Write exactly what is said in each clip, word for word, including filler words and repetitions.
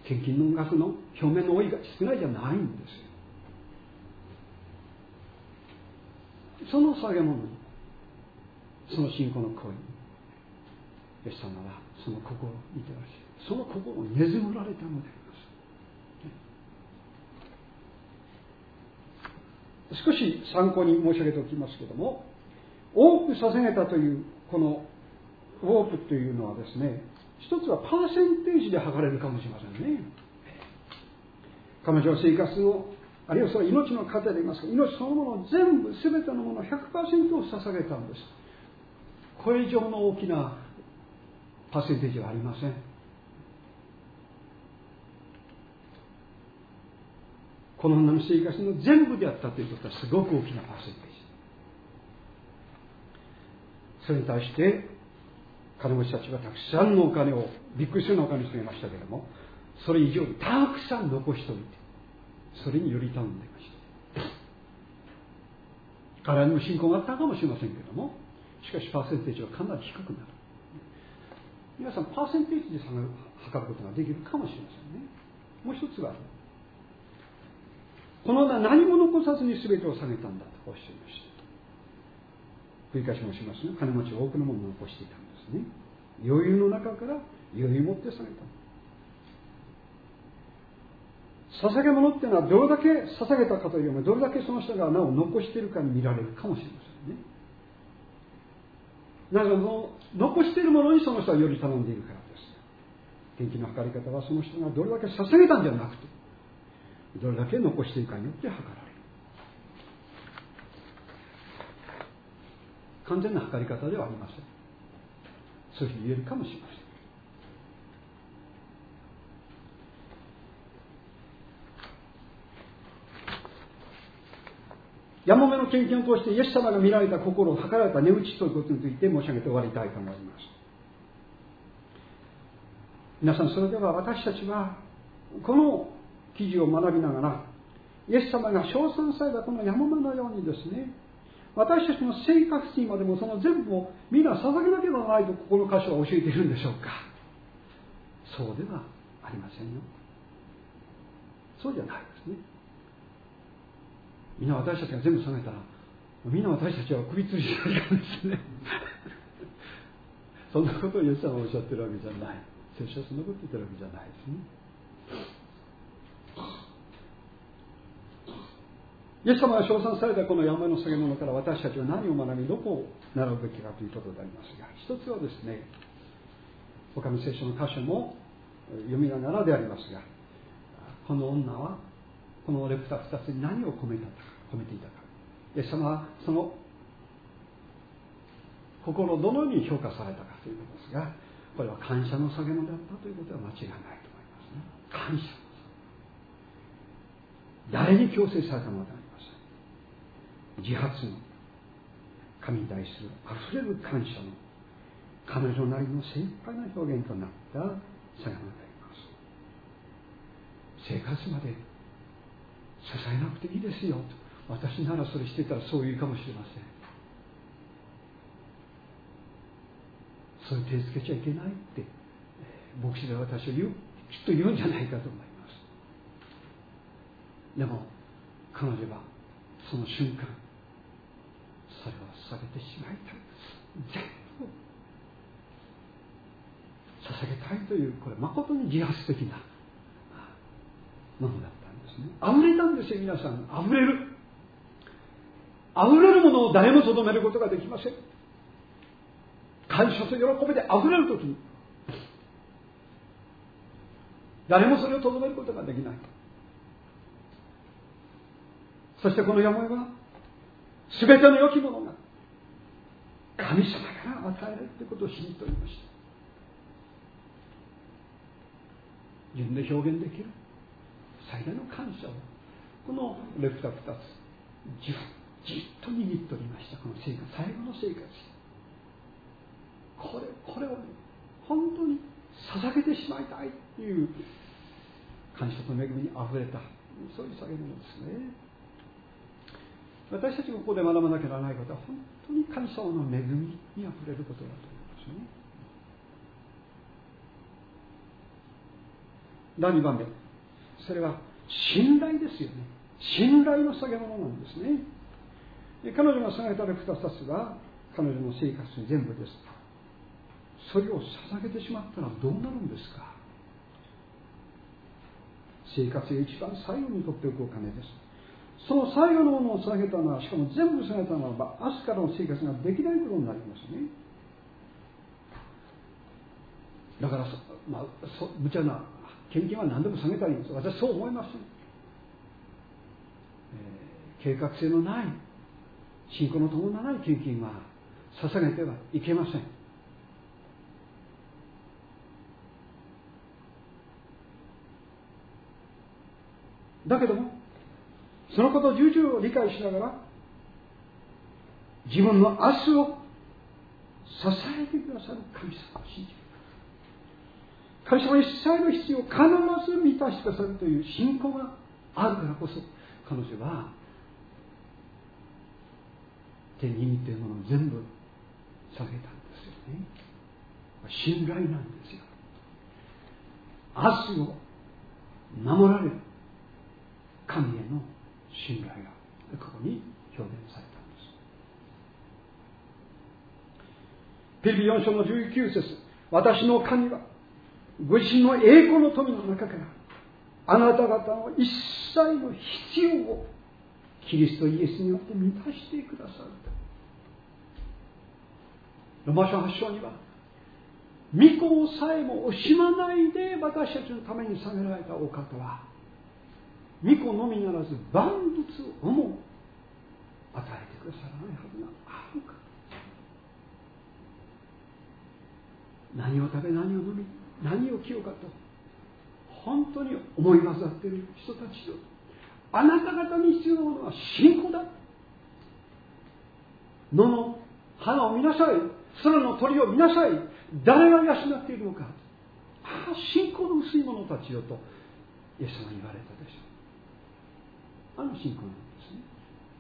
献金の額の表面の多いが少ないじゃないんですよ。その捧げ物に、その信仰の行為に、イエス様はその心を見てらっしゃる。その心を根詰められたのであります。少し参考に申し上げておきますけれども、多く捧げたというこの多くというのはですね、一つはパーセンテージで測れるかもしれませんね。彼女は生活の、あるいはその命の糧で言いますか、命そのものを全部、すべてのもの ひゃくパーセント を捧げたんです。これ以上の大きなパーセンテージはありません。この女の生活の全部であったということはすごく大きなパーセンテージ。それに対して金持ちたちはたくさんのお金を、びっくりするようなお金にしていましたけれども、それ以上にたくさん残しておいて、それにより頼んでいました。彼らにも信仰があったかもしれませんけれども、しかしパーセンテージはかなり低くなる。皆さんパーセンテージで測ることができるかもしれませんね。もう一つは、この女は何も残さずに全てを下げたんだとおっしゃいました。繰り返し申しますが、金持ちは多くのものを残していたんですね。余裕の中から余裕を持って下げた。捧げ物っていうのはどれだけ捧げたかというよりも、どれだけその人がなお残しているかに見られるかもしれませんね。なぜなら残しているものにその人はより頼んでいるからです。献金の測り方はその人がどれだけ捧げたんじゃなくて、どれだけ残しているかによって測られる。完全な測り方ではありません。そういうふうに言えるかもしれません。やもめの献金を通してイエス様が見られた心を測られた値打ちということについて申し上げて終わりたいと思います。皆さん、それでは私たちはこの記事を学びながら、イエス様が称賛されたこのやもめのようにですね、私たちの生活にまでもその全部をみんな捧げなければならないとこの箇所は教えているんでしょうか。そうではありませんよ。そうじゃないですね。みんな私たちが全部捧げたら、みんな私たちは首吊りしないからですね。そんなことをイエス様はおっしゃってるわけじゃない。聖書はそんなこと言ってるわけじゃないですね。イエス様が称賛されたこの山の下げ物から私たちは何を学び、どこを習うべきかということでありますが、一つはですね、他の聖書の箇所も読みながらでありますが、この女はこのレプタ二つに何を込めたか、込めていたか、イエス様はその心をどのように評価されたかということですが、これは感謝の下げ物だったということは間違いないと思いますね。感謝。誰に強制されたものでありません。自発の神に対するあふれる感謝の彼女なりの精一杯な表現となった下げ物であります。生活まで支えなくていいですよと、私ならそれしてたらそう言うかもしれません。そういう手つけちゃいけないって牧師で私は言う、きっと言うんじゃないかと思います。でも彼女はその瞬間それを捧げてしまいたいです。全部捧げたいという、これ誠に自発的なものだったんですね。溢れたんですよ。皆さん、溢れる溢れるものを誰もとどめることができません。感謝と喜びで溢れるときに誰もそれをとどめることができない。そしてこの山は全ての良きものが神様から与えられるということを信じておりました。自分で表現できる最大の感謝をこのレプタ二つじっと握っておりました。この生活、最後の生活、これこれを、ね、本当に捧げてしまいたいという感謝と恵みにあふれた、そういう捧げ物ですね。私たちがここで学ばなきゃならないことは、本当に神様の恵みにあふれることだと思いますね。 だいにばんめ、それは信頼ですよね。信頼の捧げ物なんですね。彼女が捧げたふたつは彼女の生活に全部です。それを捧げてしまったらどうなるんですか。生活が一番最後に取っておくお金です。その最後のものを捧げたのは、しかも全部捧げたならば、明日からの生活ができないことになりますね。だから、まあ、そ無茶な献金は何でも捧げたらいいんです。私そう思います、えー、計画性のない信仰の伴わない献金は捧げてはいけません。だけどもそのことを重々理解しながら、自分の明日を支えてくださる神様を信じる。神様に一切の必要を必ず満たしてくださるという信仰があるからこそ、彼女は手に握っているものを全部下げたんですよね。信頼なんですよ。明日を守られる神への信頼がここに表現されたんです。ピリピよん章のじゅうきゅう節、私の神はご自身の栄光の富の中からあなた方の一切の必要をキリストイエスによって満たしてくださる。ロマ書はち章には、御子さえも惜しまないで私たちのために捧げられたお方は、御子のみならず万物をも与えてくださらないはずがあるか。何を食べ、何を飲み、何を着ようかと本当に思い煩っている人たちよ、あなた方に必要なものは信仰だ。野の花を見なさい、空の鳥を見なさい、誰が養っているのか。ああ、信仰の薄い者たちよとイエス様に言われたでしょう。あの信仰なんですね。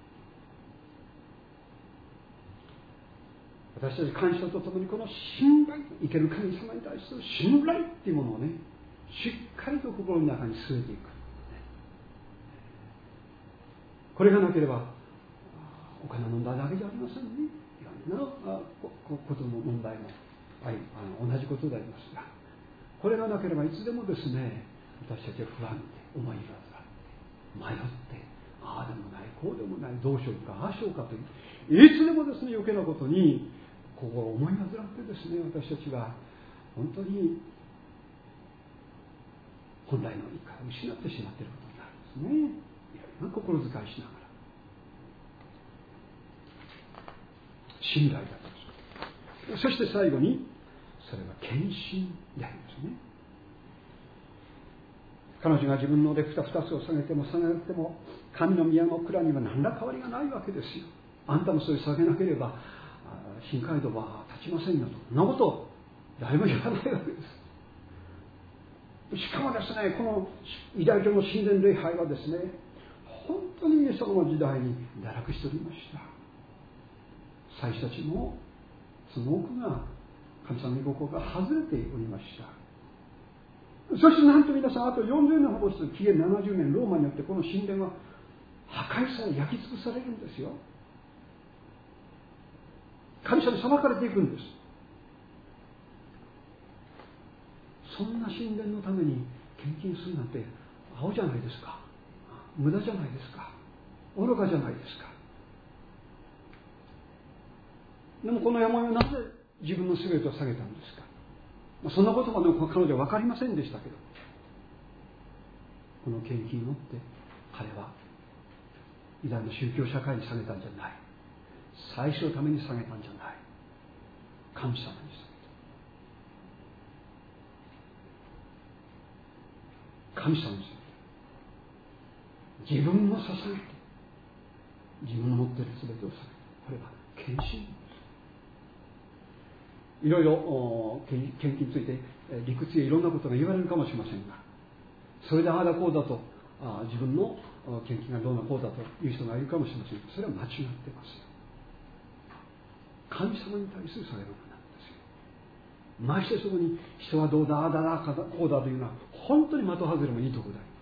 私たち感謝とともにこの信頼、生ける神様に対する信頼っていうものをね、しっかりと心の中に据えていく。これがなければお金の問題だけじゃありませんね。いろんなことの問題もあり、あの同じことでありますが、これがなければいつでもですね、私たちは不安で思い煩って迷って、ああでもないこうでもない、どうしようかああしようかという、いつでもですね余計なことに心を思い煩ってですね、私たちは本当に本来の理解を失ってしまっていることになるんですね。いろいろな心遣いしながら信頼だと。そして最後にそれは献身でありますね。彼女が自分のレプタふたつを下げても下げても神の宮の蔵には何ら変わりがないわけですよ。あんたもそれ下げなければ新街道は立ちませんよと、そんなこと誰も言わないわけです。しかもですね、この偉大教の神殿礼拝はですね、本当にイエス様の時代に堕落しておりました。祭司たちもその多くが神様の御心が外れておりました。そしてなんと皆さん、あとよんじゅうねんほどする紀元ななじゅうねん、ローマによってこの神殿は破壊され、焼き尽くされるんですよ。神様に裁かれていくんです。そんな神殿のために献金するなんて青じゃないですか、無駄じゃないですか、愚かじゃないですか。でもこの山をなぜ自分の全てを下げたんですか。そんなことまで彼女は分かりませんでしたけど、この献金を持って彼は偉大な宗教社会に下げたんじゃない、最初のために下げたんじゃない、神様に下げた。神様に下げた。自分を捧げて自分の持っている全てを捧げた。これは献身。いろいろ献金について理屈やいろんなことが言われるかもしれませんが、それでああだこうだとあ自分の献金がどうなこうだという人がいるかもしれませんが、それは間違ってますよ。神様に対する下げ物なんですよ。 ましてそこに人はどうだああだだこうだというのは本当に的外れもいいとこだ。